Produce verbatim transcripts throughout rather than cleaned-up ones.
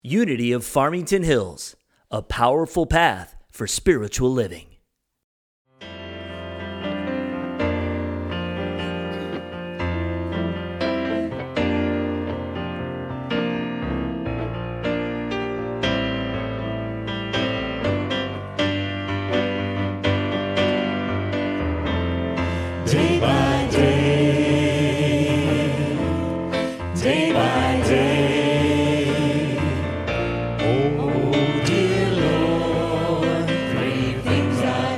Unity of Farmington Hills, a powerful path for spiritual living. Day by day, day by day, oh dear Lord, three things I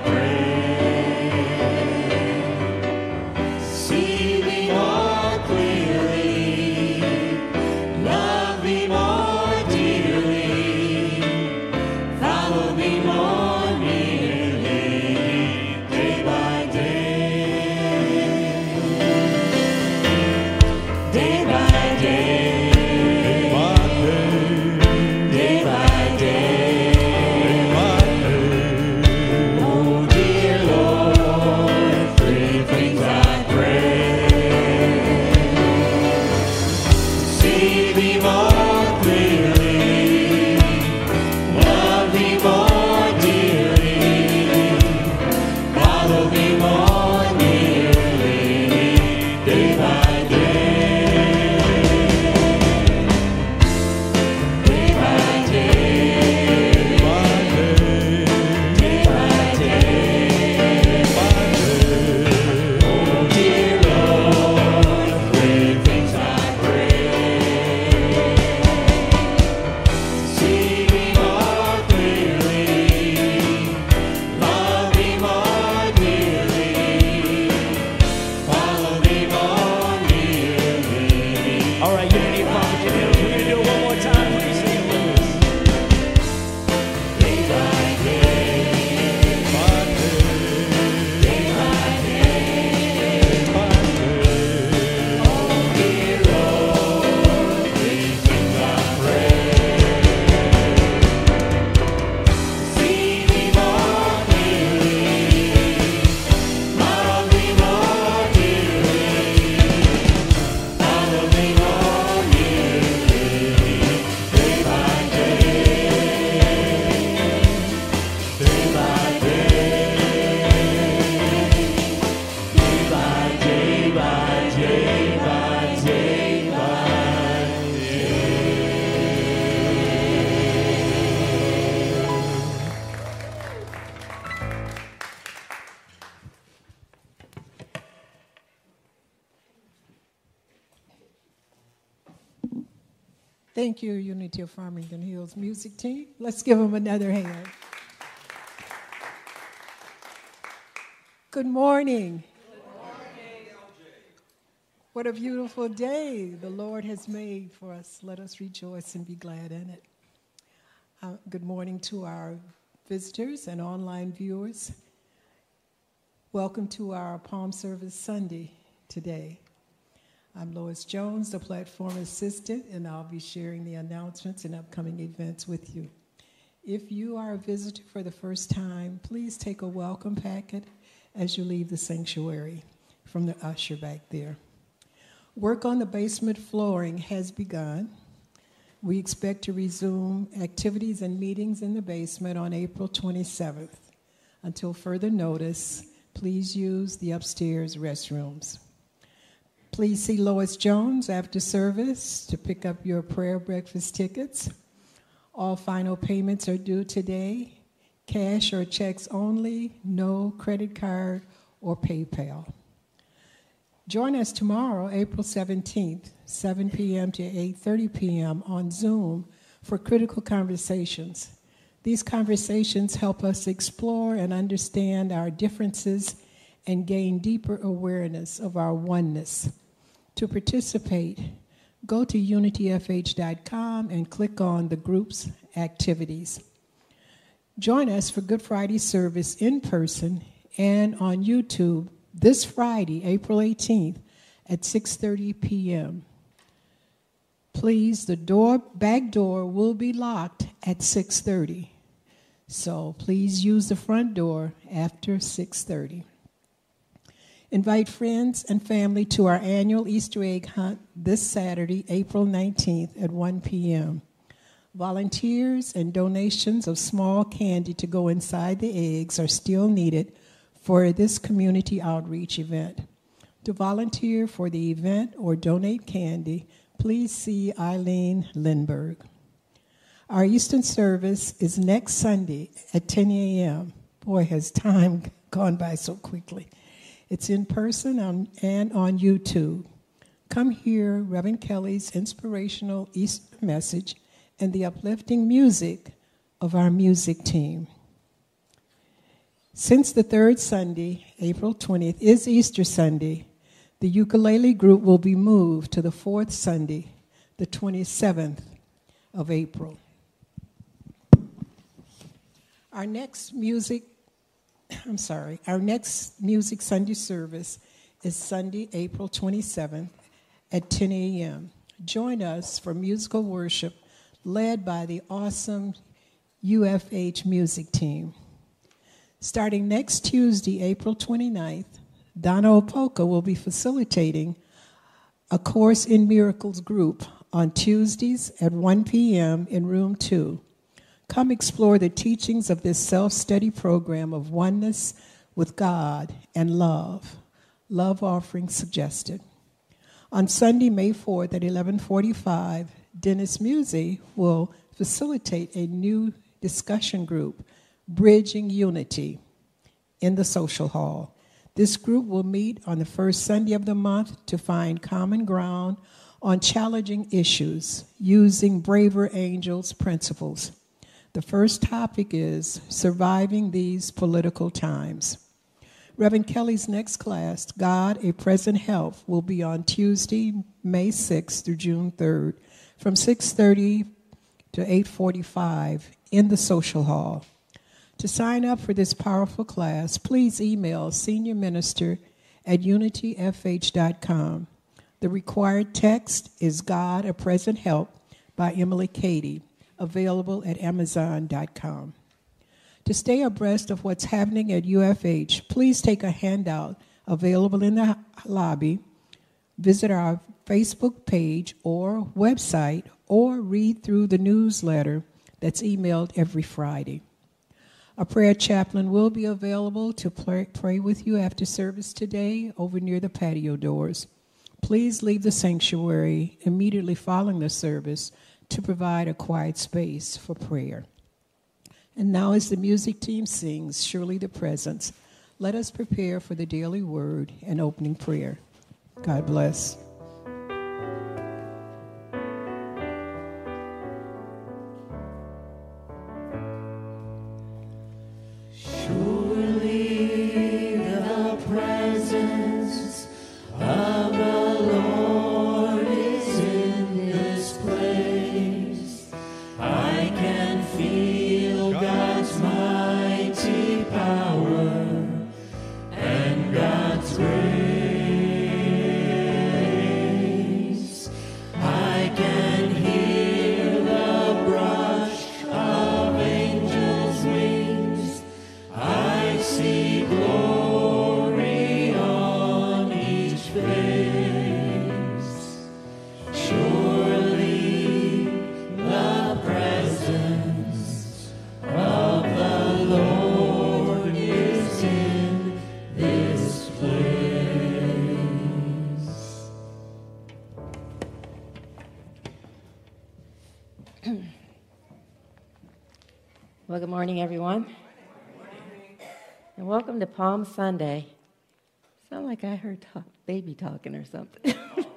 pray. See thee more clearly, love thee more dearly, follow thee more nearly, day by day. Day by day, day by day, oh dear Lord, three things I pray. See thee more clearly, love thee more dearly, follow thee more nearly, day by day. Day by day, day by day, oh dear Lord, three things I pray. See thee more clearly, love thee more dearly, follow thee more nearly. All right, Unity of Farmington Hills, we're gonna do it one more time. Please sing it with us. Day by day, day by day, oh dear Lord, three things I pray. See thee more clearly, love thee more dearly, follow thee more nearly, day by day, day by day, day by day by day by day Thank you, Unity of Farmington Hills music team. Let's give them another hand. Good morning. What a beautiful day the Lord has made for us. Let us rejoice and be glad in it. Uh, good morning to our visitors and online viewers. Welcome to our Palm Service Sunday today. I'm Lois Jones, the platform assistant, and I'll be sharing the announcements and upcoming events with you. If you are a visitor for the first time, please take a welcome packet as you leave the sanctuary from the usher back there. Work on the basement flooring has begun. We expect to resume activities and meetings in the basement on April twenty-seventh. Until further notice, please use the upstairs restrooms. Please see Lois Jones after service to pick up your prayer breakfast tickets. All final payments are due today. Cash or checks only, no credit card or PayPal. Join us tomorrow, April seventeenth, seven p.m. to eight thirty p.m. on Zoom for Critical Conversations. These conversations help us explore and understand our differences and gain deeper awareness of our oneness. To participate, go to unity f h dot com and click on the group's activities. Join us for Good Friday service in person and on YouTube this Friday, April eighteenth at six thirty p.m. Please, the door, back door will be locked at six thirty. So please use the front door after six thirty. Invite friends and family to our annual Easter egg hunt this Saturday, April nineteenth at one p.m. Volunteers and donations of small candy to go inside the eggs are still needed for this community outreach event. To volunteer for the event or donate candy, please see Eileen Lindberg. Our Eastern service is next Sunday at ten a.m. Boy, has time gone by so quickly. It's in person on, and on YouTube. Come hear Reverend Kelly's inspirational Easter message and the uplifting music of our music team. Since the third Sunday, April twentieth, is Easter Sunday, the ukulele group will be moved to the fourth Sunday, the twenty-seventh of April. Our next music, I'm sorry, our next Music Sunday service is Sunday, April twenty-seventh at ten a.m. Join us for musical worship led by the awesome U F H music team. Starting next Tuesday, April twenty-ninth, Donna Opoka will be facilitating a Course in Miracles group on Tuesdays at one p.m. in room two. Come explore the teachings of this self-study program of oneness with God and love. Love offering suggested. On Sunday, May fourth at eleven forty-five, Dennis Musi will facilitate a new discussion group, Bridging Unity, in the social hall. This group will meet on the first Sunday of the month to find common ground on challenging issues using Braver Angels principles. The first topic is surviving these political times. Reverend Kelly's next class, God, a Present Help, will be on Tuesday, May sixth through June third, from six thirty to eight forty-five in the social hall. To sign up for this powerful class, please email senior minister at unity f h dot com. The required text is God, a Present Help by Emily Cady, available at amazon dot com. To stay abreast of what's happening at U F H, please take a handout available in the lobby, visit our Facebook page or website, or read through the newsletter that's emailed every Friday. A prayer chaplain will be available to pray, pray with you after service today over near the patio doors. Please leave the sanctuary immediately following the service to provide a quiet space for prayer. And now as the music team sings, Surely the Presence, let us prepare for the daily word and opening prayer. God bless. Surely the presence of the Lord is in this place. I can feel God's mighty power and God's grace. I can hear the brush of angels' wings. I see glory on each face. Surely the presence of the Lord is in this place. Well, good morning, everyone. And welcome to Palm Sunday. Sound like I heard talk, baby talking or something.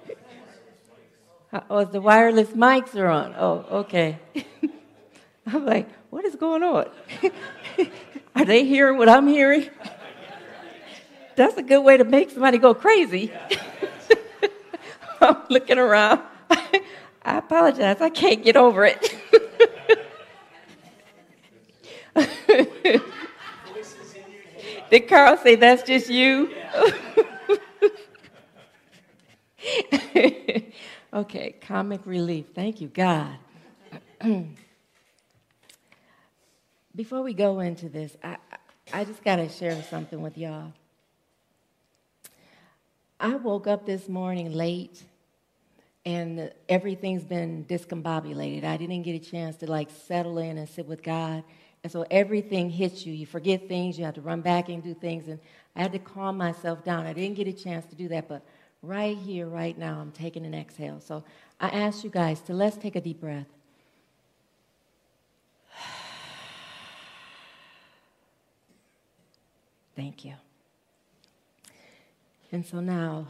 Oh, the wireless mics are on. Oh, okay. I'm like, what is going on? Are they hearing what I'm hearing? That's a good way to make somebody go crazy. I'm looking around. I apologize. I can't get over it. Did Carl say that's just you? Okay, comic relief. Thank you, God. Before we go into this, I, I just got to share something with y'all. I woke up this morning late, and everything's been discombobulated. I didn't get a chance to like settle in and sit with God. And so everything hits you. You forget things. You have to run back and do things. And I had to calm myself down. I didn't get a chance to do that. But right here, right now, I'm taking an exhale. So I ask you guys to let's take a deep breath. Thank you. And so now,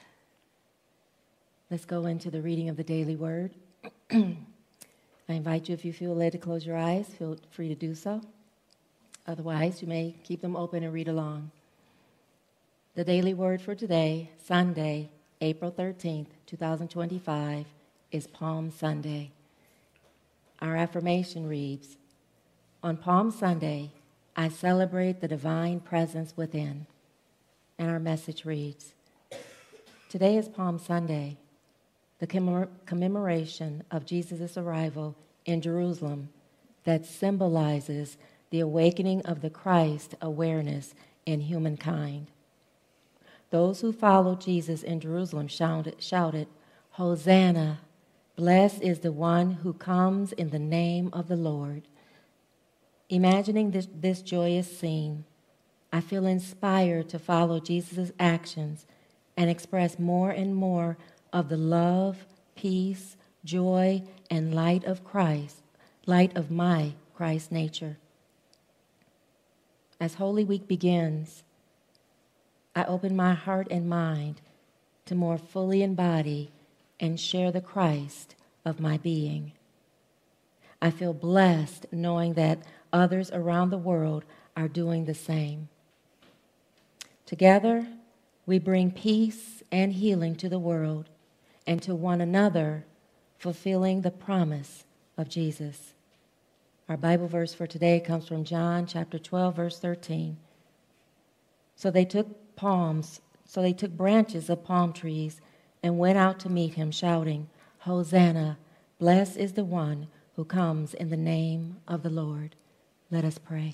let's go into the reading of the daily word. I invite you, if you feel led to close your eyes, feel free to do so. Otherwise, you may keep them open and read along. The daily word for today, Sunday, April thirteenth, twenty twenty-five, is Palm Sunday. Our affirmation reads, on Palm Sunday, I celebrate the divine presence within. And our message reads, today is Palm Sunday, the commemor- commemoration of Jesus' arrival in Jerusalem that symbolizes the awakening of the Christ awareness in humankind. Those who followed Jesus in Jerusalem shouted, shouted, Hosanna, blessed is the one who comes in the name of the Lord. Imagining this, this joyous scene, I feel inspired to follow Jesus' actions and express more and more of the love, peace, joy, and light of Christ, light of my Christ nature. As Holy Week begins, I open my heart and mind to more fully embody and share the Christ of my being. I feel blessed knowing that others around the world are doing the same. Together, we bring peace and healing to the world and to one another, fulfilling the promise of Jesus. Our Bible verse for today comes from John chapter twelve, verse thirteen. So they took palms, so they took branches of palm trees and went out to meet him, shouting, Hosanna, blessed is the one who comes in the name of the Lord. Let us pray.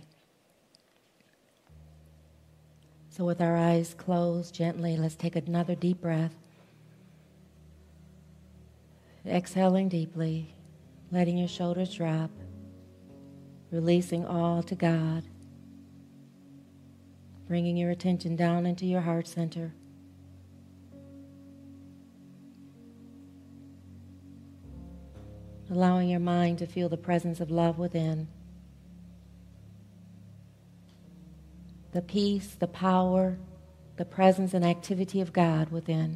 So with our eyes closed gently, let's take another deep breath. Exhaling deeply, letting your shoulders drop, releasing all to God, bringing your attention down into your heart center. Allowing your mind to feel the presence of love within. The peace, the power, the presence and activity of God within.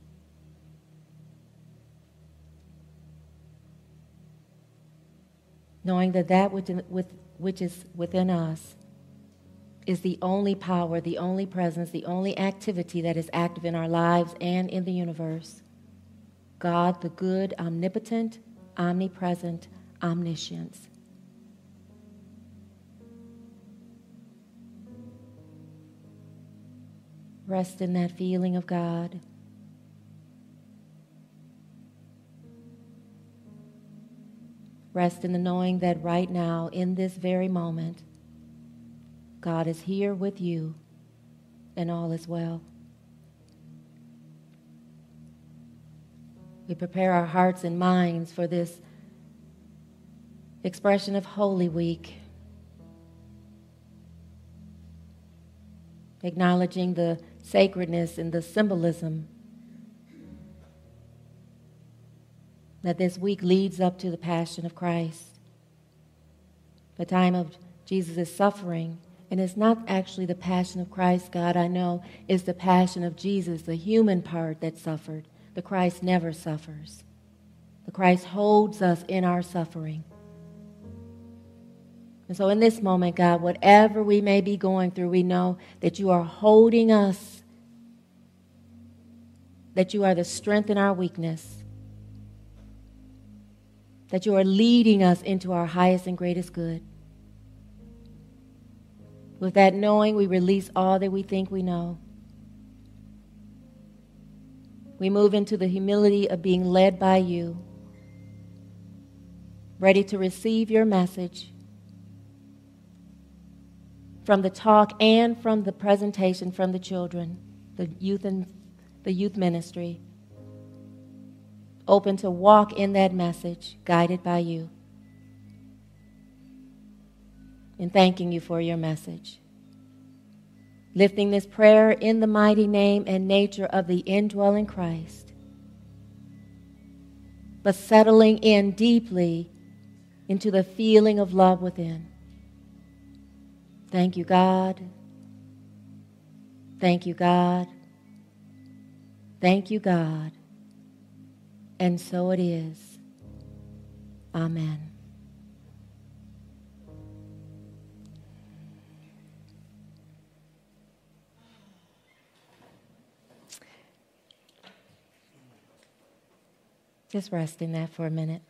Knowing that that which, with, which is within us is the only power, the only presence, the only activity that is active in our lives and in the universe. God, the good, omnipotent, omnipresent, omniscience. Rest in that feeling of God. Rest in the knowing that right now, in this very moment, God is here with you and all is well. We prepare our hearts and minds for this expression of Holy Week, acknowledging the sacredness and the symbolism that this week leads up to the Passion of Christ, the time of Jesus' suffering. And it's not actually the Passion of Christ, God, I know, it's the Passion of Jesus, the human part that suffered. The Christ never suffers. The Christ holds us in our suffering. And so in this moment, God, whatever we may be going through, we know that you are holding us, that you are the strength in our weakness, that you are leading us into our highest and greatest good. With that knowing, we release all that we think we know. We move into the humility of being led by you, ready to receive your message from the talk and from the presentation from the children, the youth and the youth ministry. open to walk in that message, guided by you. And thanking you for your message. Lifting this prayer in the mighty name and nature of the indwelling Christ. But settling in deeply into the feeling of love within. Thank you, God. Thank you, God. Thank you, God. And so it is. Amen. Just rest in that for a minute.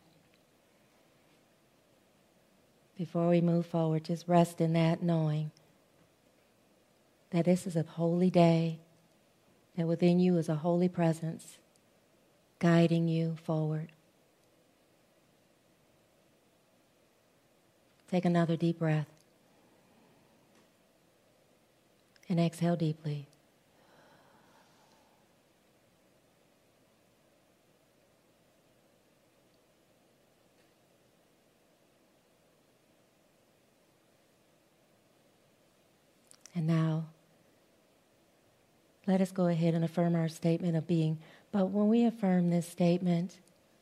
Before we move forward, just rest in that, knowing that this is a holy day, that within you is a holy presence guiding you forward. Take another deep breath and exhale deeply. And now, let us go ahead and affirm our statement of being. But when we affirm this statement,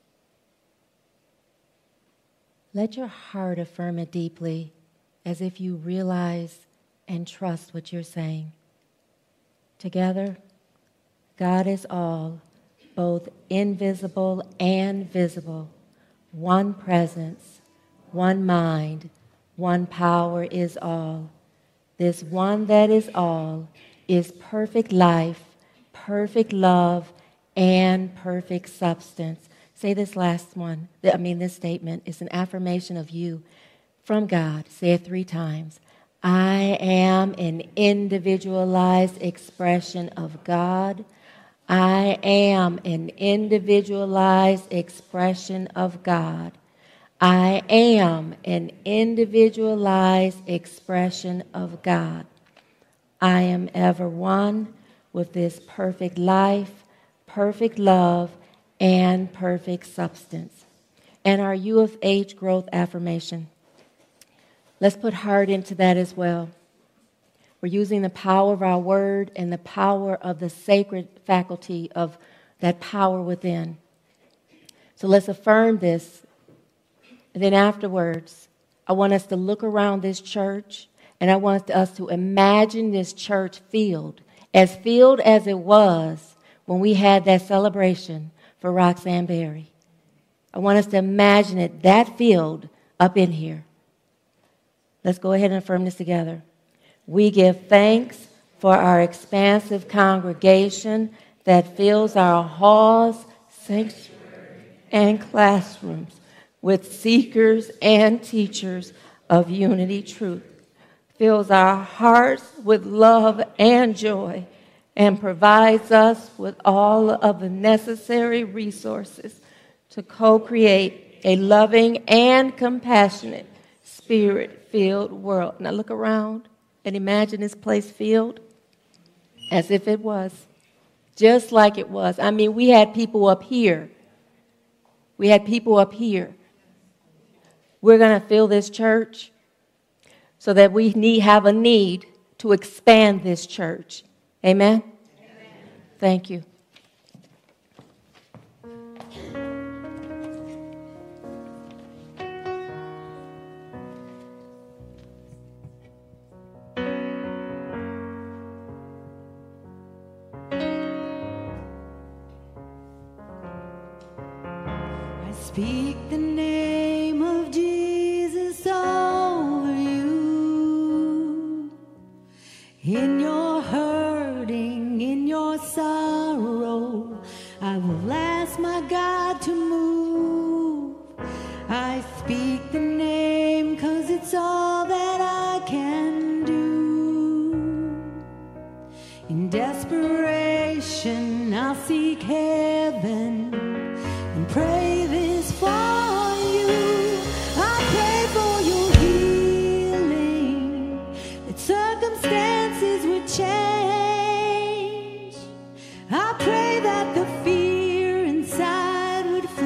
let your heart affirm it deeply, as if you realize and trust what you're saying. Together, God is all, both invisible and visible. One presence, one mind, one power is all. This one that is all is perfect life, perfect love, and perfect substance. Say this last one. I mean, this statement is an affirmation of you from God. Say it three times. I am an individualized expression of God. I am an individualized expression of God. I am an individualized expression of God. I am ever one with this perfect life, perfect love, and perfect substance. And our U of H growth affirmation. Let's put heart into that as well. We're using the power of our word and the power of the sacred faculty of that power within. So let's affirm this. And then afterwards, I want us to look around this church, and I want us to imagine this church filled, as filled as it was when we had that celebration for Roxanne Berry. I want us to imagine it that filled up in here. Let's go ahead and affirm this together. We give thanks for our expansive congregation that fills our halls, sanctuary, and classrooms with seekers and teachers of unity truth, fills our hearts with love and joy, and provides us with all of the necessary resources to co-create a loving and compassionate, spirit-filled world. Now look around and imagine this place filled as if it was, just like it was. I mean, we had people up here. We had people up here. We're going to fill this church so that we need have a need to expand this church. Amen? Amen. Thank you. I speak the name of Jesus over you. In your hurting, in your sorrow, I will ask my God to move. I speak the name 'cause it's all that I can do. In desperation, I'll seek heaven and pray this for you. I pray for your healing, that circumstances would change. I pray that the fear inside would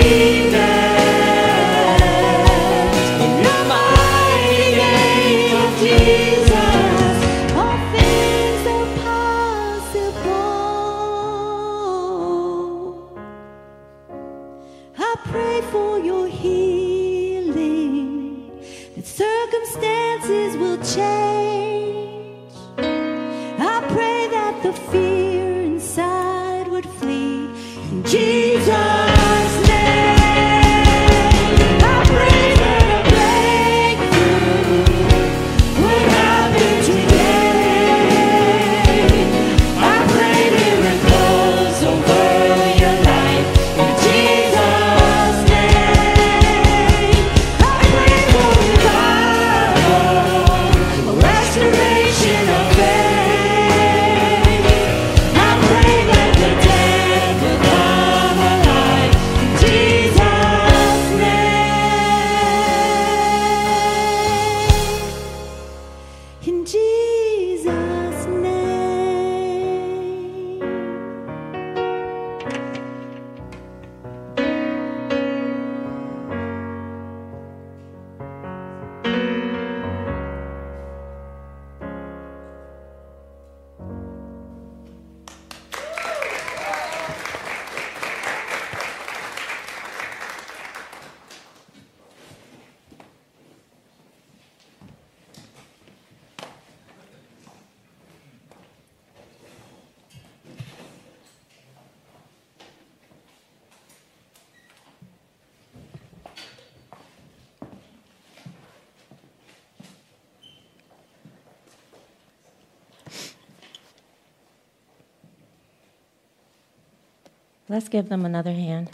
Let's give them another hand.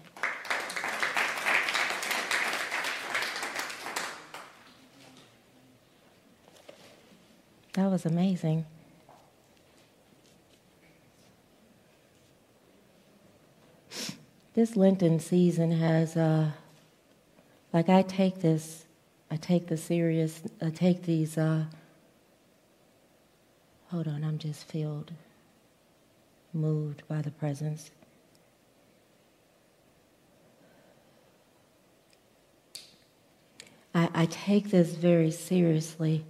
That was amazing. This Lenten season has, uh, like I take this, I take the serious, I take these, uh, hold on, I'm just filled, moved by the presence. I, I take this very seriously.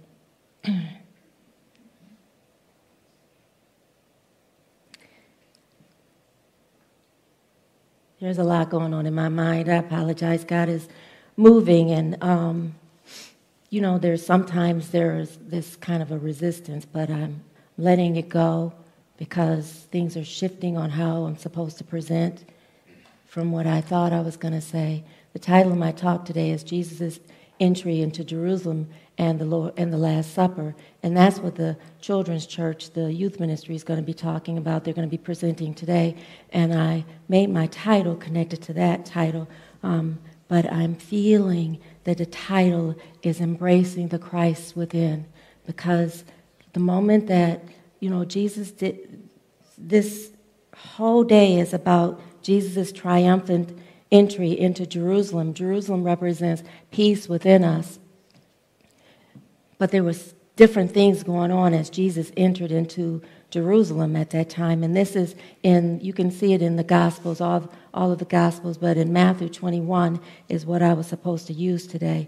There's a lot going on in my mind. I apologize. God is moving, and um, you know, there's sometimes there's this kind of a resistance, but I'm letting it go because things are shifting on how I'm supposed to present from what I thought I was going to say. The title of my talk today is Jesus' Entry into Jerusalem and the Lord and the Last Supper, and that's what the children's church, the youth ministry, is going to be talking about. They're going to be presenting today, and I made my title connected to that title, um, but I'm feeling that the title is Embracing the Christ Within, because the moment that, you know, Jesus did, this whole day is about Jesus' triumphant entry into Jerusalem. Jerusalem represents peace within us. But there was different things going on as Jesus entered into Jerusalem at that time. And this is in, you can see it in the Gospels, all, all of the Gospels, but in Matthew twenty-one is what I was supposed to use today.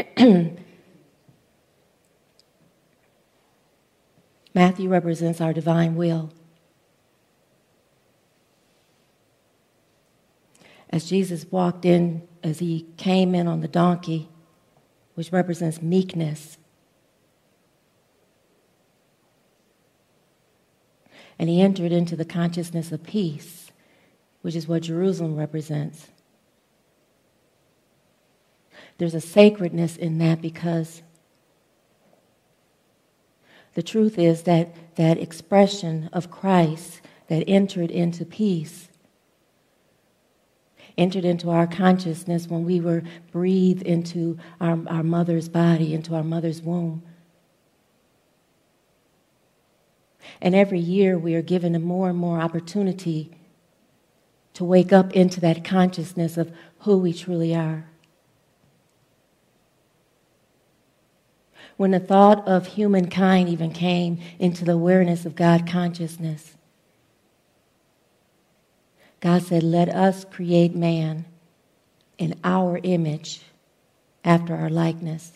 Matthew represents our divine will. As Jesus walked in, as he came in on the donkey, which represents meekness, and he entered into the consciousness of peace, which is what Jerusalem represents. There's a sacredness in that because the truth is that that expression of Christ that entered into peace entered into our consciousness when we were breathed into our, our mother's body, into our mother's womb. And every year we are given a more and more opportunity to wake up into that consciousness of who we truly are. When the thought of humankind even came into the awareness of God consciousness, God said, let us create man in our image, after our likeness.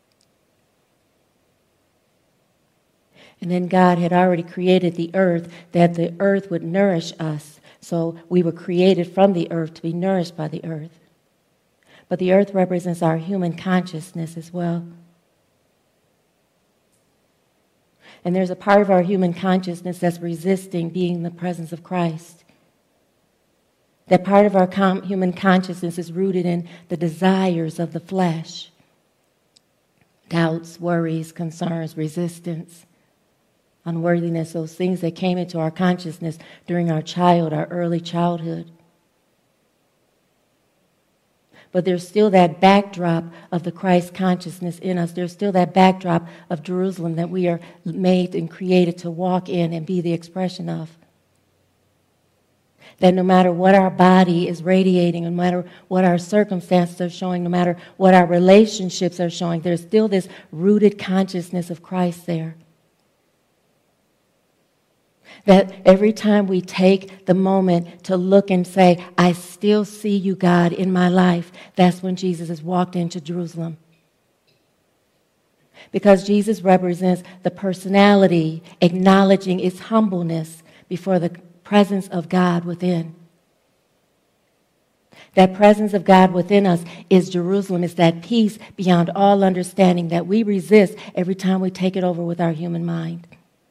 And then God had already created the earth, that the earth would nourish us. So we were created from the earth to be nourished by the earth. But the earth represents our human consciousness as well. And there's a part of our human consciousness that's resisting being in the presence of Christ. That part of our com- human consciousness is rooted in the desires of the flesh. Doubts, worries, concerns, resistance, unworthiness, those things that came into our consciousness during our child, our early childhood. But there's still that backdrop of the Christ consciousness in us. There's still that backdrop of Jerusalem that we are made and created to walk in and be the expression of. That no matter what our body is radiating, no matter what our circumstances are showing, no matter what our relationships are showing, there's still this rooted consciousness of Christ there. That every time we take the moment to look and say, I still see you, God, in my life, that's when Jesus has walked into Jerusalem. Because Jesus represents the personality, acknowledging its humbleness before the presence of God within. That presence of God within us is Jerusalem. It's that peace beyond all understanding that we resist every time we take it over with our human mind.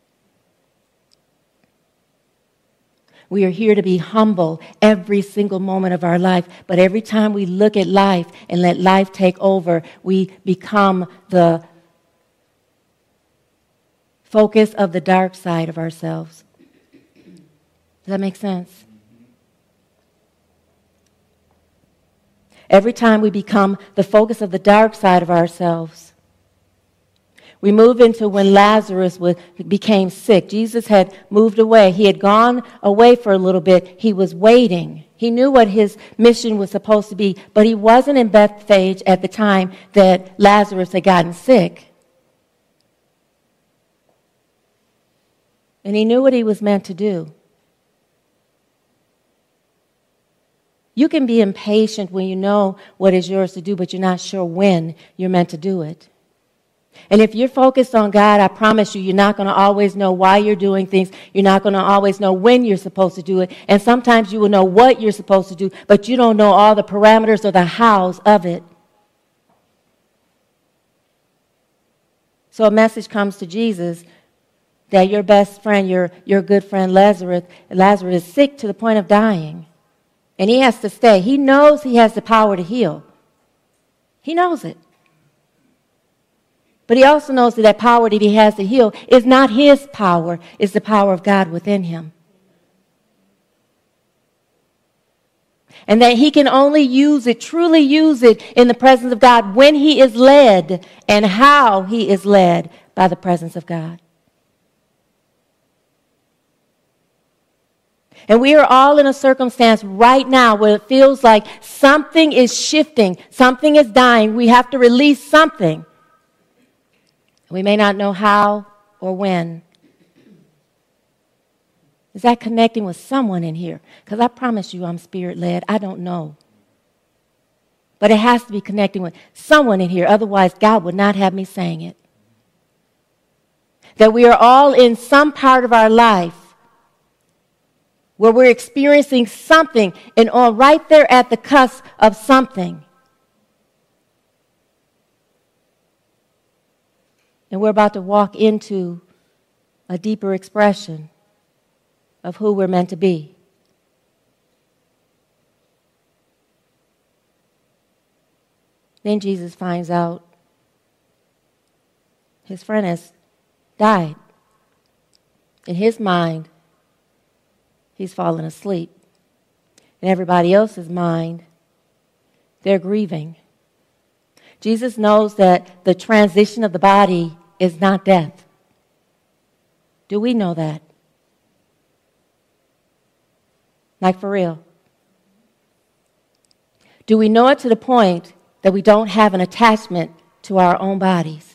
We are here to be humble every single moment of our life, but every time we look at life and let life take over, we become the focus of the dark side of ourselves. Does that make sense? Every time we become the focus of the dark side of ourselves, we move into when Lazarus was, became sick. Jesus had moved away. He had gone away for a little bit. He was waiting. He knew what his mission was supposed to be, but he wasn't in Bethphage at the time that Lazarus had gotten sick. And he knew what he was meant to do. You can be impatient when you know what is yours to do, but you're not sure when you're meant to do it. And if you're focused on God, I promise you, you're not going to always know why you're doing things. You're not going to always know when you're supposed to do it. And sometimes you will know what you're supposed to do, but you don't know all the parameters or the hows of it. So a message comes to Jesus that your best friend, your, your good friend Lazarus, Lazarus is sick to the point of dying. And he has to stay. He knows he has the power to heal. He knows it. But he also knows that that power that he has to heal is not his power, it's the power of God within him. And that he can only use it, truly use it in the presence of God when he is led and how he is led by the presence of God. And we are all in a circumstance right now where it feels like something is shifting, something is dying. We have to release something. We may not know how or when. Is that connecting with someone in here? Because I promise you I'm spirit-led. I don't know. But it has to be connecting with someone in here. Otherwise, God would not have me saying it. That we are all in some part of our life where we're experiencing something and all right there at the cusp of something. And we're about to walk into a deeper expression of who we're meant to be. Then Jesus finds out his friend has died. In his mind, he's fallen asleep. In everybody else's mind, they're grieving. Jesus knows that the transition of the body is not death. Do we know that? Like for real? Do we know it to the point that we don't have an attachment to our own bodies?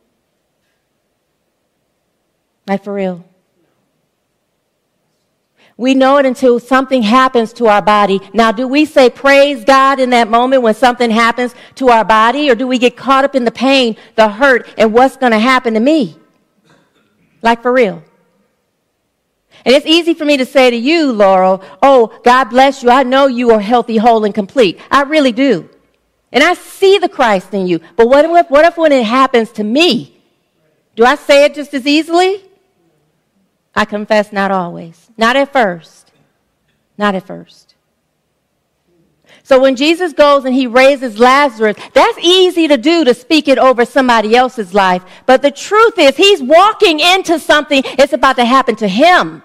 Like for real? We know it until something happens to our body. Now, do we say praise God in that moment when something happens to our body, or do we get caught up in the pain, the hurt, and what's going to happen to me? Like for real. And it's easy for me to say to you, Laurel, oh, God bless you. I know you are healthy, whole, and complete. I really do. And I see the Christ in you. But what if, what if when it happens to me, do I say it just as easily? I confess not always. Not at first. Not at first. So when Jesus goes and he raises Lazarus, that's easy to do, to speak it over somebody else's life. But the truth is, he's walking into something that's about to happen to him.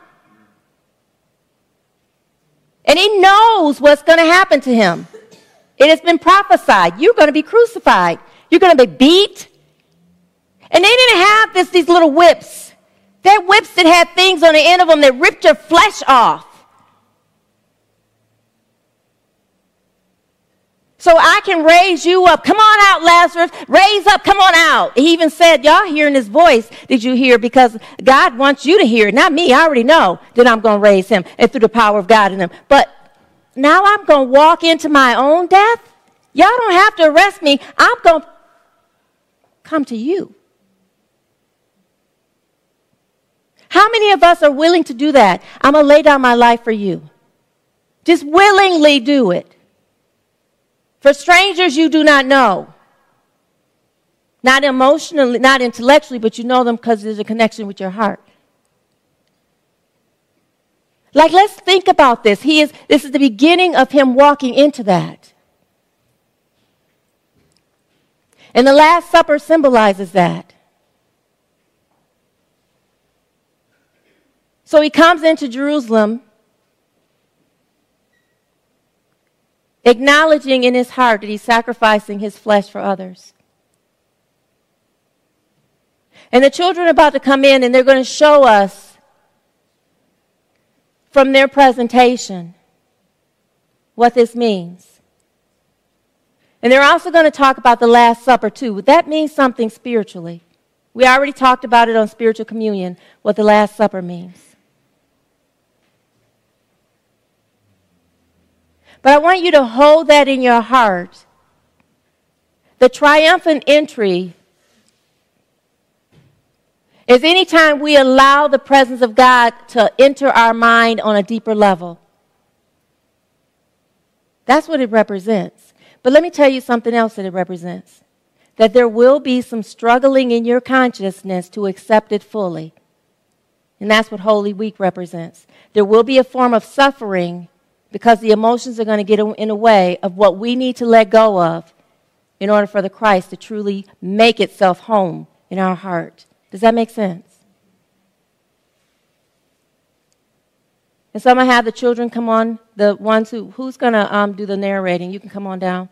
And he knows what's going to happen to him. It has been prophesied. You're going to be crucified. You're going to be beat. And they didn't have this, these little whips. They're whips that had things on the end of them that ripped your flesh off. So I can raise you up. Come on out, Lazarus. Raise up. Come on out. He even said, y'all hearing his voice, did you hear? Because God wants you to hear it. Not me. I already know that I'm going to raise him and through the power of God in him. But now I'm going to walk into my own death. Y'all don't have to arrest me. I'm going to come to you. How many of us are willing to do that? I'm going to lay down my life for you. Just willingly do it. For strangers you do not know. Not emotionally, not intellectually, but you know them because there's a connection with your heart. Like, let's think about this. He is, this is the beginning of him walking into that. And the Last Supper symbolizes that. So he comes into Jerusalem, acknowledging in his heart that he's sacrificing his flesh for others. And the children are about to come in, and they're going to show us from their presentation what this means. And they're also going to talk about the Last Supper too. That means something spiritually. We already talked about it on spiritual communion, what the Last Supper means. But I want you to hold that in your heart. The triumphant entry is anytime we allow the presence of God to enter our mind on a deeper level. That's what it represents. But let me tell you something else that it represents. That there will be some struggling in your consciousness to accept it fully. And that's what Holy Week represents. There will be a form of suffering because the emotions are going to get in the way of what we need to let go of in order for the Christ to truly make itself home in our heart. Does that make sense? And so I'm going to have the children come on, the ones who, who's going to um, do the narrating? You can come on down.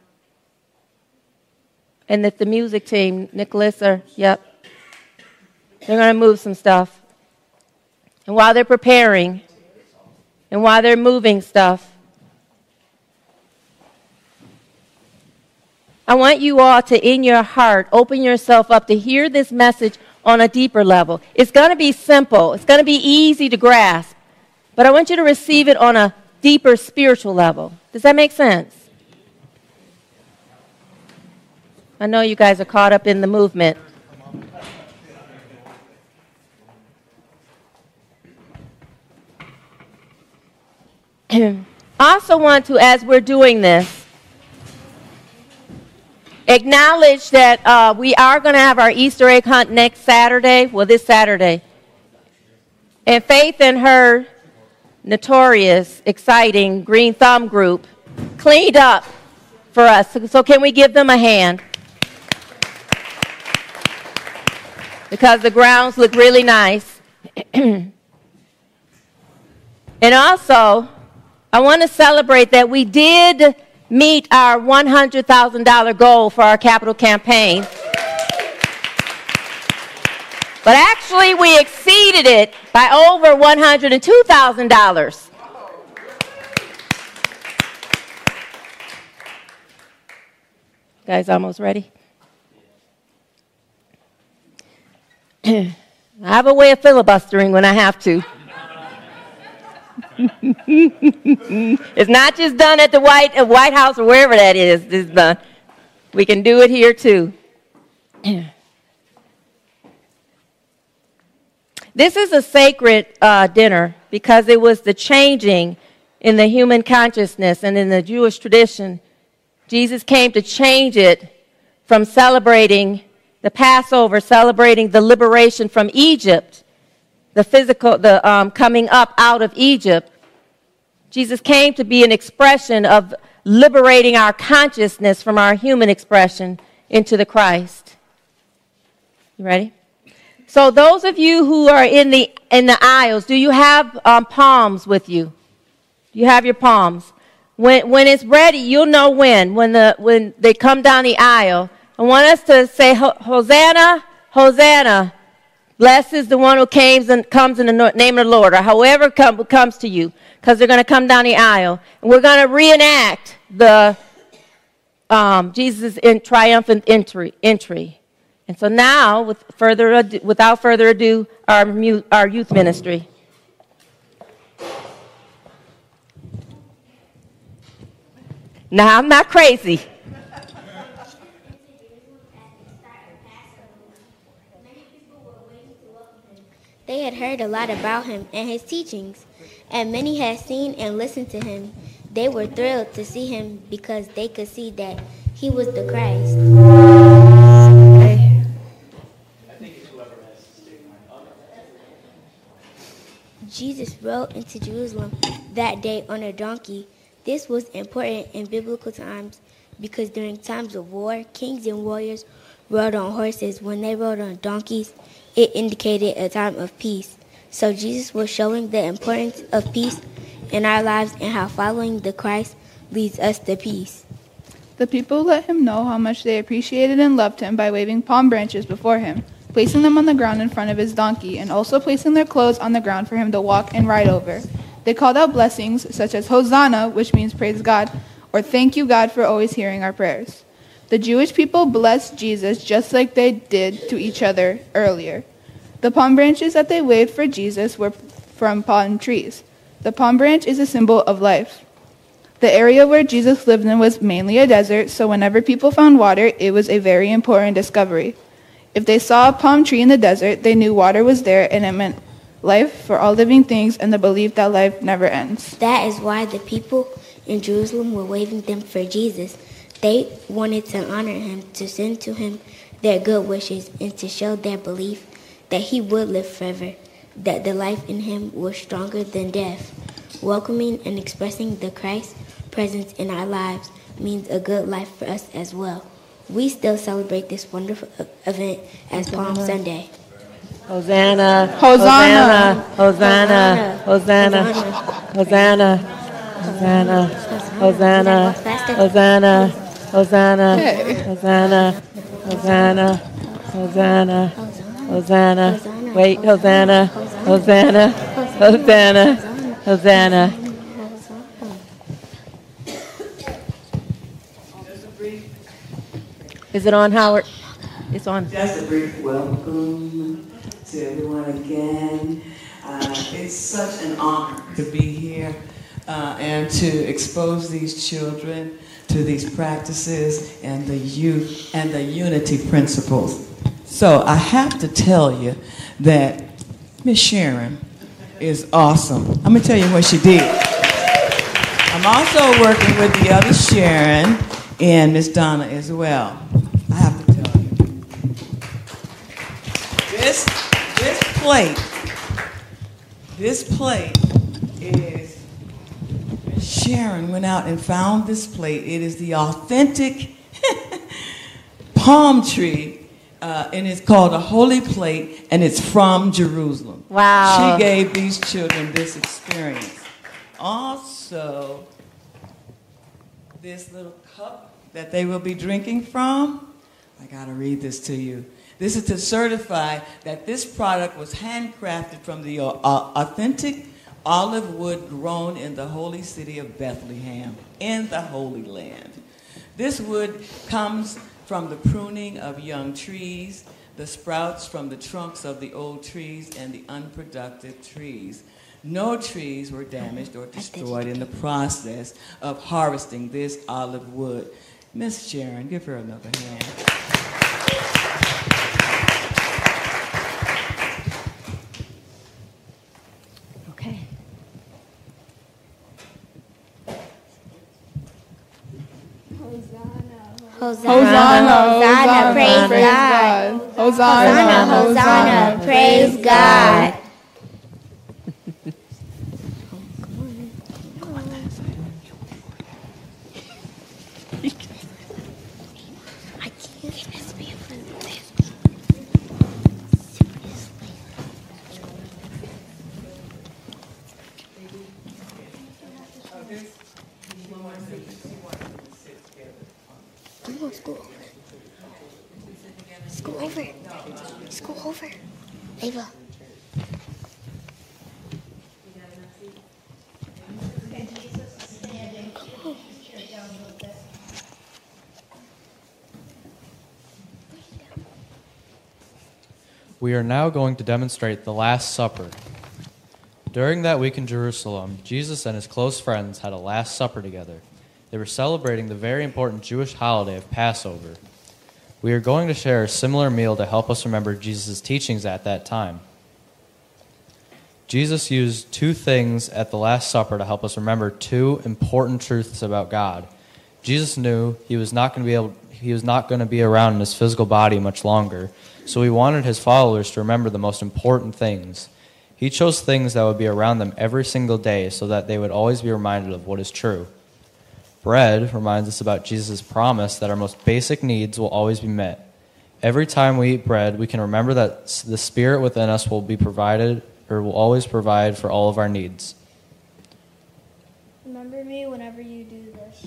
And if the music team, Nicholas, or, yep, they're going to move some stuff. And while they're preparing, and while they're moving stuff, I want you all to, in your heart, open yourself up to hear this message on a deeper level. It's going to be simple. It's going to be easy to grasp. But I want you to receive it on a deeper spiritual level. Does that make sense? I know you guys are caught up in the movement. I also want to, as we're doing this, acknowledge that uh, we are going to have our Easter egg hunt next Saturday. Well, this Saturday. And Faith and her notorious, exciting Green Thumb group cleaned up for us. So, so can we give them a hand? Because the grounds look really nice. And also, I want to celebrate that we did meet our one hundred thousand dollars goal for our capital campaign. But actually, we exceeded it by over one hundred two thousand dollars. Guys, almost ready? I have a way of filibustering when I have to. It's not just done at the White, uh, White House or wherever that is. It's done. We can do it here too. This is a sacred uh, dinner because it was the changing in the human consciousness and in the Jewish tradition. Jesus came to change it from celebrating the Passover, celebrating the liberation from Egypt, the physical, the um, coming up out of Egypt. Jesus came to be an expression of liberating our consciousness from our human expression into the Christ. You ready? So those of you who are in the in the aisles, do you have um, palms with you? Do you have your palms? When when it's ready, you'll know when. When the when they come down the aisle, I want us to say Hosanna, Hosanna. Blessed is the one who comes and comes in the name of the Lord, or however come, comes to you, because they're going to come down the aisle, and we're going to reenact the um, Jesus' in triumphant entry. entry. And so now, with further ado, without further ado, our, mu- our youth ministry. Now, I'm not crazy. They had heard a lot about him and his teachings, and many had seen and listened to him. They were thrilled to see him because they could see that he was the Christ. Jesus rode into Jerusalem that day on a donkey. This was important in biblical times because during times of war, kings and warriors rode on horses. When they rode on donkeys, it indicated a time of peace. So Jesus was showing the importance of peace in our lives and how following the Christ leads us to peace. The people let him know how much they appreciated and loved him by waving palm branches before him, placing them on the ground in front of his donkey, and also placing their clothes on the ground for him to walk and ride over. They called out blessings such as Hosanna, which means praise God, or thank you, God, for always hearing our prayers. The Jewish people blessed Jesus just like they did to each other earlier. The palm branches that they waved for Jesus were from palm trees. The palm branch is a symbol of life. The area where Jesus lived in was mainly a desert, so whenever people found water, it was a very important discovery. If they saw a palm tree in the desert, they knew water was there, and it meant life for all living things and the belief that life never ends. That is why the people in Jerusalem were waving them for Jesus. They wanted to honor him, to send to him their good wishes, and to show their belief that he would live forever, that the life in him was stronger than death. Welcoming and expressing the Christ presence in our lives means a good life for us as well. We still celebrate this wonderful event as Palm Sunday. Hosanna, Hosanna, Hosanna, Hosanna, Hosanna, Hosanna, Hosanna, Hosanna, Hosanna, Hosanna, Hosanna, Hosanna, Hosanna. Wait, Hosanna, Hosanna, Hosanna, Hosanna. Is it on, Howard? It's on. Just a brief welcome to everyone again. Uh, it's such an honor to be here uh, and to expose these children to these practices and the youth and the unity principles. So I have to tell you that Miss Sharon is awesome. I'm going to tell you what she did. I'm also working with the other Sharon and Miss Donna as well. I have to tell you. This, this plate, this plate is, Miss Sharon went out and found this plate. It is the authentic palm tree. Uh, and it's called a holy plate, and it's from Jerusalem. Wow. She gave these children this experience. Also, this little cup that they will be drinking from, I got to read this to you. This is to certify that this product was handcrafted from the uh, authentic olive wood grown in the holy city of Bethlehem, in the Holy Land. This wood comes from the pruning of young trees, the sprouts from the trunks of the old trees, and the unproductive trees. No trees were damaged or destroyed in the process of harvesting this olive wood. Miss Sharon, give her another hand. Okay. Hosanna, Hosanna, praise God. Hosanna, Hosanna, praise God. Come on, school over. School over. School over. Ava. We are now going to demonstrate the Last Supper. During that week in Jerusalem, Jesus and his close friends had a Last Supper together. They were celebrating the very important Jewish holiday of Passover. We are going to share a similar meal to help us remember Jesus' teachings at that time. Jesus used two things at the Last Supper to help us remember two important truths about God. Jesus knew he was not going to be able, he was not going to be around in his physical body much longer, so he wanted his followers to remember the most important things. He chose things that would be around them every single day so that they would always be reminded of what is true. Bread reminds us about Jesus' promise that our most basic needs will always be met. Every time we eat bread, we can remember that the Spirit within us will be provided, or will always provide for all of our needs. Remember me whenever you do this.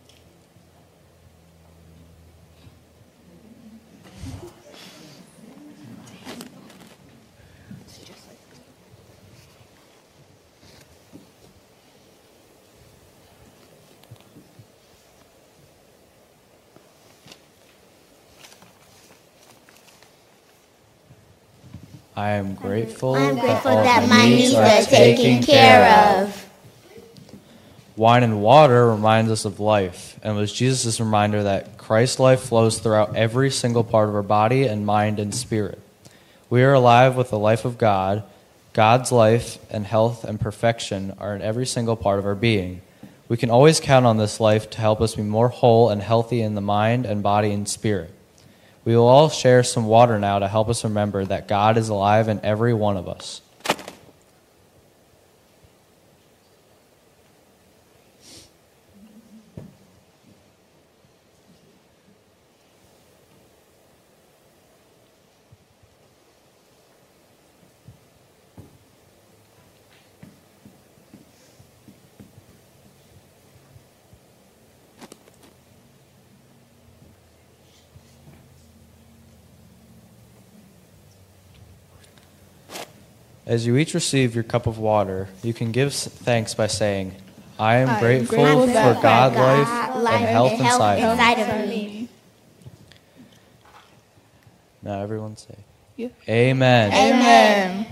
I am grateful, I'm that, grateful all that my my needs are taken care of. Wine and water reminds us of life, and was Jesus' reminder that Christ's life flows throughout every single part of our body and mind and spirit. We are alive with the life of God. God's life and health and perfection are in every single part of our being. We can always count on this life to help us be more whole and healthy in the mind and body and spirit. We will all share some water now to help us remember that God is alive in every one of us. As you each receive your cup of water, you can give thanks by saying, I am I am grateful, grateful for that God's God life life and health and inside. health me." inside of me. Now everyone say, Yeah. Amen. Amen.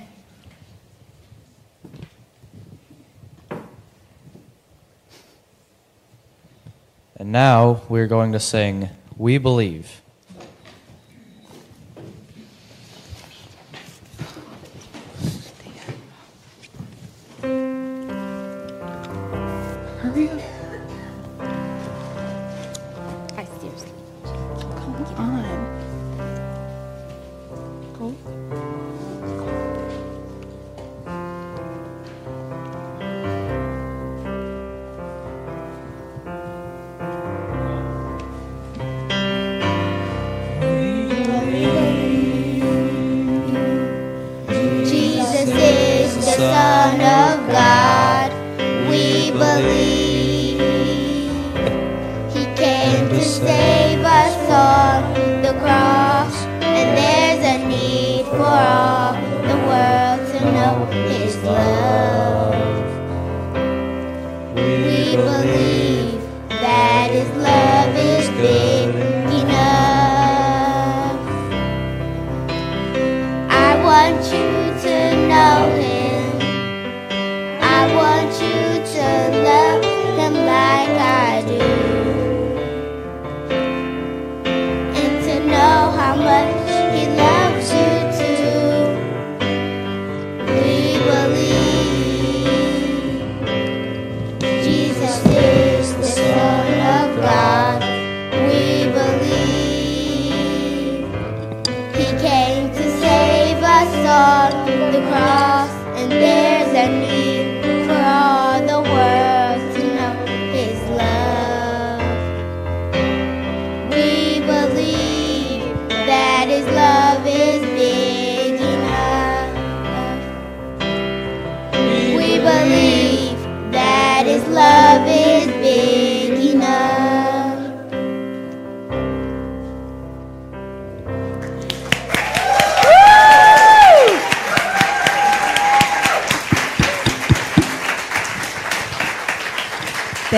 And now we're going to sing, We Believe. Hurry up. I seriously. Come on. Go.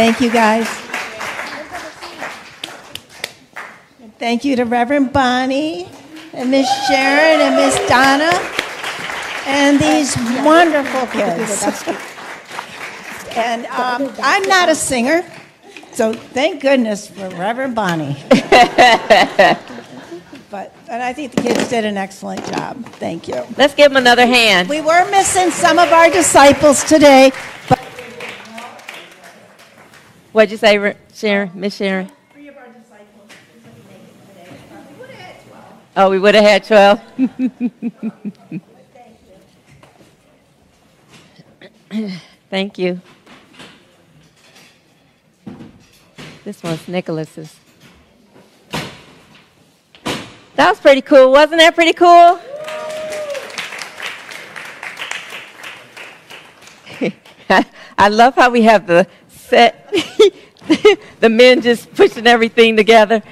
Thank you, guys. Thank you to Reverend Bonnie and Miss Sharon and Miss Donna and these wonderful kids. And um, I'm not a singer, so thank goodness for Reverend Bonnie. But and I think the kids did an excellent job. Thank you. Let's give them another hand. We were missing some of our disciples today. But What'd you say, Sharon? Miss Sharon? three of our disciples couldn't make it today. We would have had twelve. Oh, we would have had twelve. Thank you. This one's Nicholas's. That was pretty cool. Wasn't that pretty cool? I love how we have the set, the men just pushing everything together.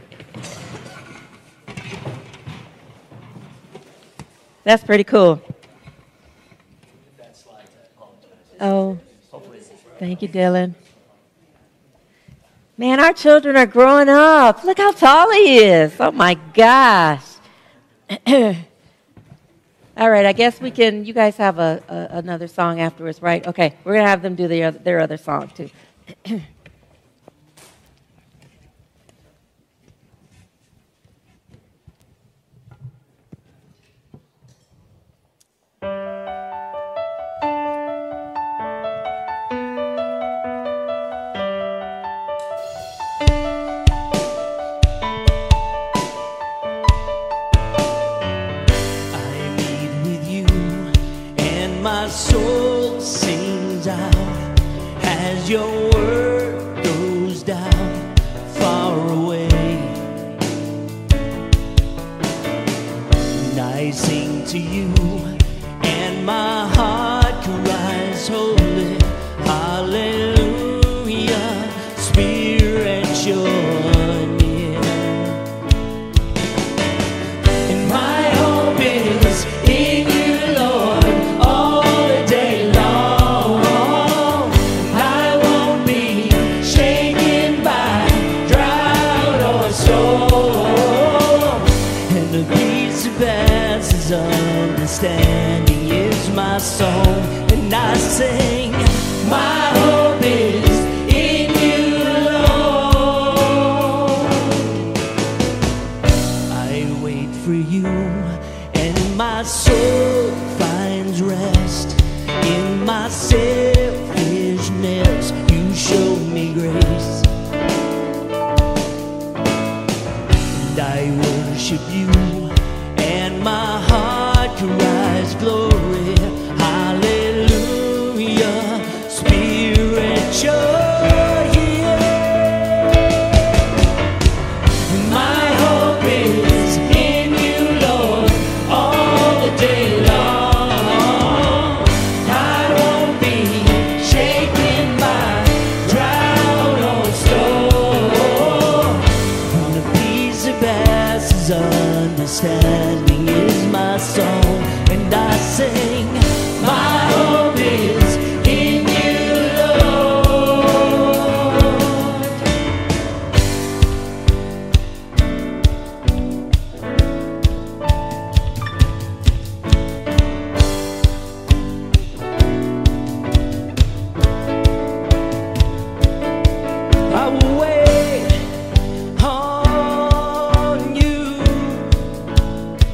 That's pretty cool. Oh, thank you, Dylan. Man, our children are growing up. Look how tall he is. Oh, my gosh. All right, I guess we can, you guys have a, a another song afterwards, right? Okay, we're going to have them do their, their other song, too. My soul sings out as your word goes down far away. And I sing to you, and my heart cries, holy, hallelujah, Spirit, you're near. And my hope is in you, Lord. Understanding is my song, and I sing, my hope is in you, Lord. I wait for you, and my soul finds rest. In my selfishness, you show me grace, and I worship you, and my heart cries glory, hallelujah, Spirit, you're here. My hope is in you, Lord, all the day long. I won't be shaken by drought or storm. On a peace that passes understanding is my song, and I sing, my hope is in you, I will wait on you.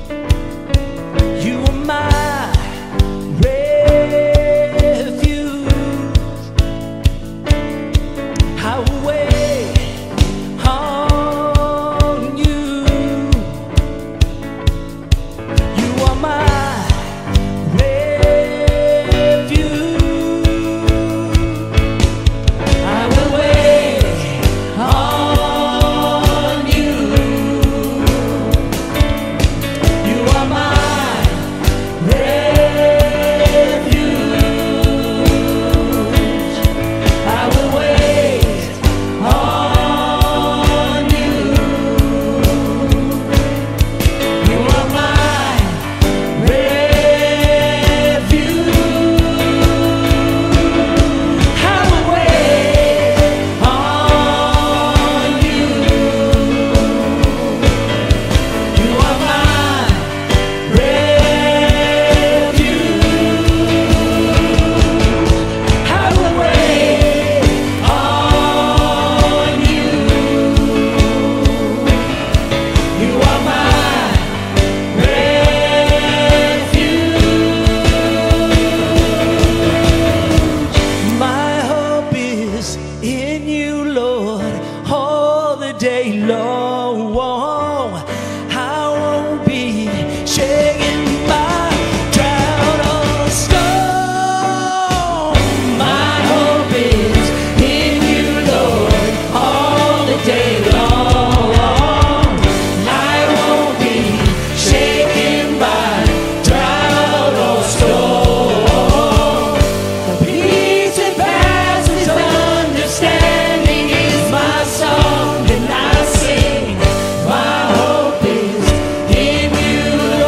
day long. I won't be shaken by drought or storm. My hope is in you, Lord, all the day long. I won't be shaken by drought or storm. The peace that passes understanding is my song, and I sing. My hope is in you,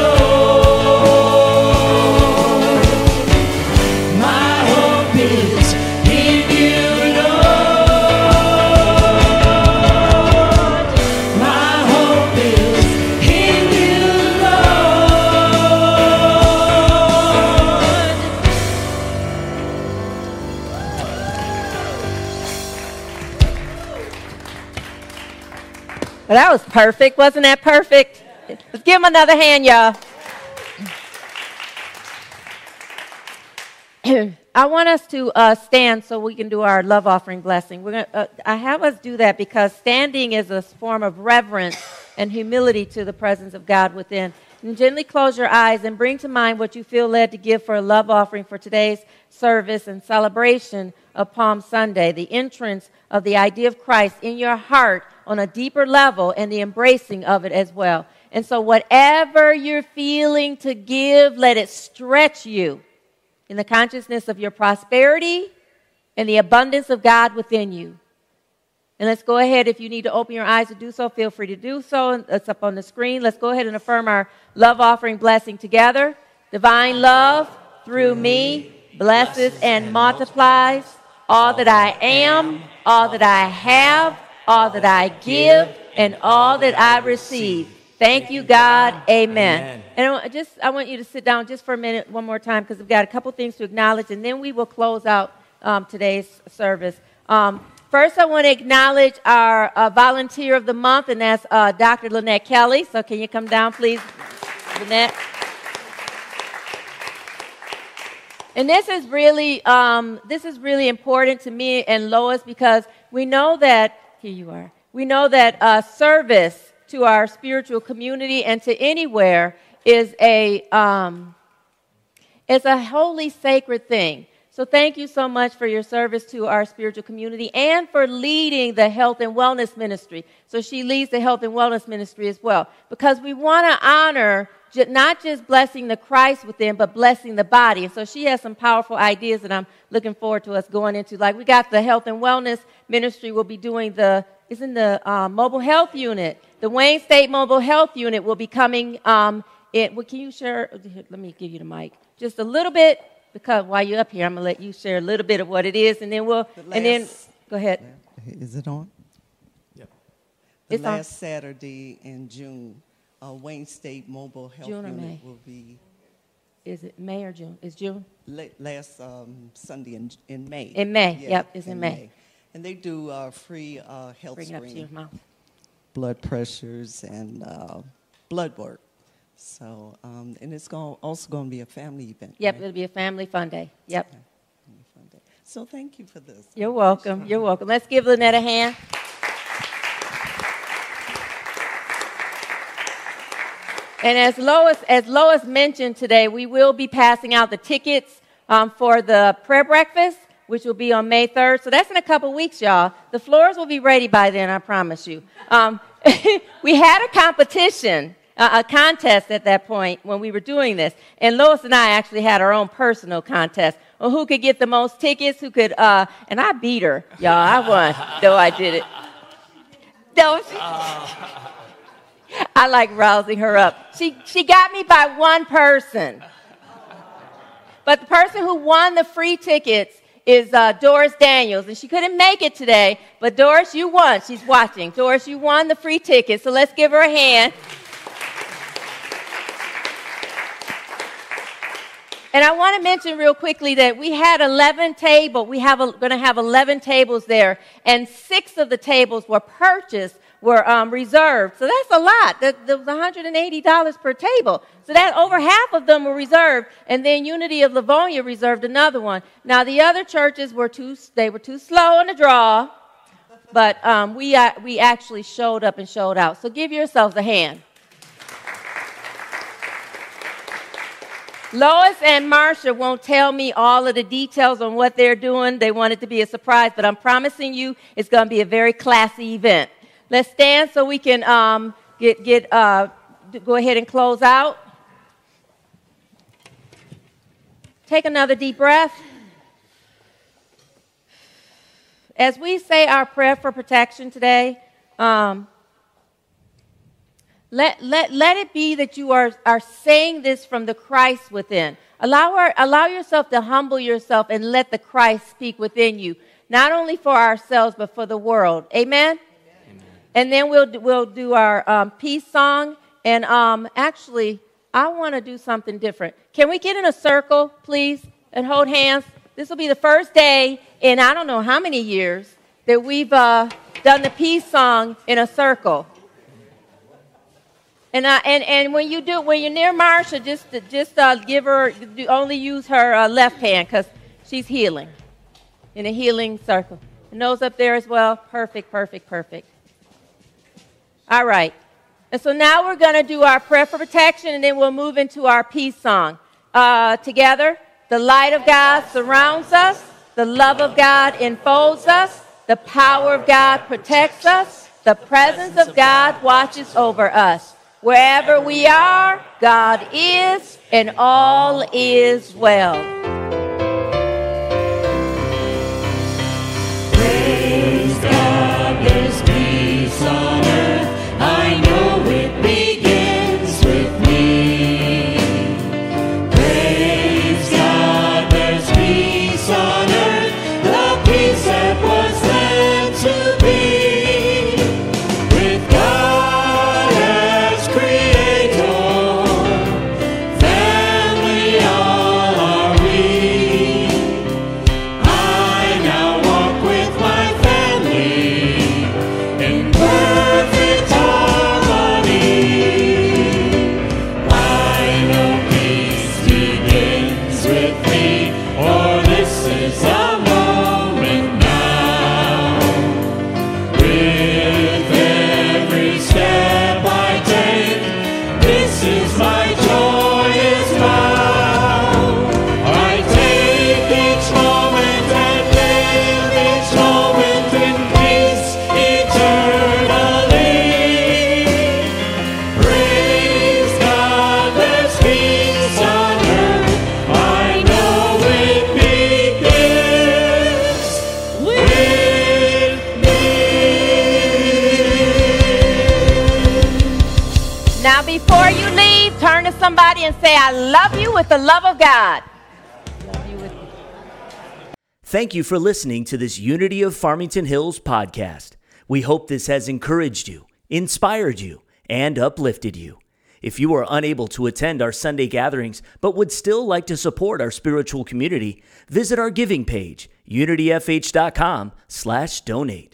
Lord. My hope is in you, Lord. My hope is in you, Lord. Well, that was perfect. Wasn't that perfect? Let's give him another hand, y'all. I want us to uh, stand so we can do our love offering blessing. We're gonna, uh, I have us do that because standing is a form of reverence and humility to the presence of God within. And gently close your eyes and bring to mind what you feel led to give for a love offering for today's service and celebration of Palm Sunday, the entrance of the idea of Christ in your heart on a deeper level and the embracing of it as well. And so whatever you're feeling to give, let it stretch you in the consciousness of your prosperity and the abundance of God within you. And let's go ahead, if you need to open your eyes to do so, feel free to do so. It's up on the screen. Let's go ahead and affirm our love offering blessing together. Divine love through me blesses and multiplies all that I am, all that I have, all that I give, and all that I receive. Thank you, God. Amen. And I just I want you to sit down just for a minute one more time because we've got a couple things to acknowledge, and then we will close out um, today's service. Um, first, I want to acknowledge our uh, volunteer of the month, and that's uh, Doctor Lynette Kelly. So can you come down, please, Lynette? And this is really um, this is really important to me and Lois because we know that, here you are, we know that uh, service to our spiritual community and to anywhere is a um, is a holy, sacred thing. So thank you so much for your service to our spiritual community and for leading the health and wellness ministry. So she leads the health and wellness ministry as well because we want to honor j- not just blessing the Christ within, but blessing the body. And so she has some powerful ideas that I'm looking forward to us going into. Like we got the health and wellness ministry will be doing the, isn't the uh, mobile health unit. The Wayne State Mobile Health Unit will be coming um, in. Well, can you share? Let me give you the mic. Just a little bit, because while you're up here, I'm going to let you share a little bit of what it is, and then we'll, The and then, last- go ahead. Is it on? Yep. The It's on. last Saturday in June, uh, Wayne State Mobile Health June or Unit May? will be Is it May or June? Is June? la- last um, Sunday in, in May. In May, Yeah, yep, it's in May. And they do uh, free uh, health Bring it up to your screening, mouth. blood pressures, and uh, blood work. So, um, and it's going also going to be a family event. Yep, right? it'll be a family fun day. Yep. Family fun day. So thank you for this. You're welcome. You're welcome. Let's give Lynette a hand. And as Lois, as Lois mentioned today, we will be passing out the tickets um, for the prayer breakfast, which will be on May third. So that's in a couple weeks, y'all. The floors will be ready by then, I promise you. Um, we had a competition, uh, a contest at that point when we were doing this. And Lois and I actually had our own personal contest on who could get the most tickets, who could, uh, and I beat her, y'all. I won, though I did it. Though she, I like rousing her up. She, she got me by one person. But the person who won the free tickets is uh, Doris Daniels, and she couldn't make it today. But Doris, you won. She's watching. Doris, you won the free tickets, so let's give her a hand. And I want to mention real quickly that we had eleven tables. We have going to have eleven tables there, and six of the tables were purchased, were um, reserved. So that's a lot. That, that was one hundred eighty dollars per table. So that over half of them were reserved, and then Unity of Livonia reserved another one. Now the other churches were too, they were too slow on the draw. but um, we, uh, we actually showed up and showed out. So give yourselves a hand. Lois and Marcia won't tell me all of the details on what they're doing. They want it to be a surprise, but I'm promising you it's going to be a very classy event. Let's stand so we can um, get, get uh, go ahead and close out. Take another deep breath. As we say our prayer for protection today, um, let, let, let it be that you are, are saying this from the Christ within. Allow, our, allow yourself to humble yourself and let the Christ speak within you, not only for ourselves, but for the world. Amen? Amen. And then we'll, we'll do our um, peace song. And um, actually, I want to do something different. Can we get in a circle, please, and hold hands? This will be the first day in I don't know how many years that we've uh, done the peace song in a circle. And, uh, and and when you do, when you're near Marsha, just just uh, give her, only use her uh, left hand because she's healing, in a healing circle. And those up there as well, perfect, perfect, perfect. All right. And so now we're going to do our prayer for protection, and then we'll move into our peace song. Uh, together, the light of God surrounds us, the love of God enfolds us, the power of God protects us, the presence of God watches over us. Wherever we are, God is, and all is well. Praise God, there's peace on earth. I know it begins with me. Praise God, there's peace on earth. The peace that was meant to be. With God as creator, family all are we. I now walk with my family in perfect harmony. I know peace begins with me, for this is a moment now. With every step I take, this is my joyous vow. I take each moment and live each moment in peace eternally. Praise God, there's peace on earth. I know it begins with me. Now, before you leave, turn to somebody and say, I love you with the love of God. Love you with Thank you for listening to this Unity of Farmington Hills podcast. We hope this has encouraged you, inspired you, and uplifted you. If you are unable to attend our Sunday gatherings but would still like to support our spiritual community, visit our giving page, unityfh.com slash donate.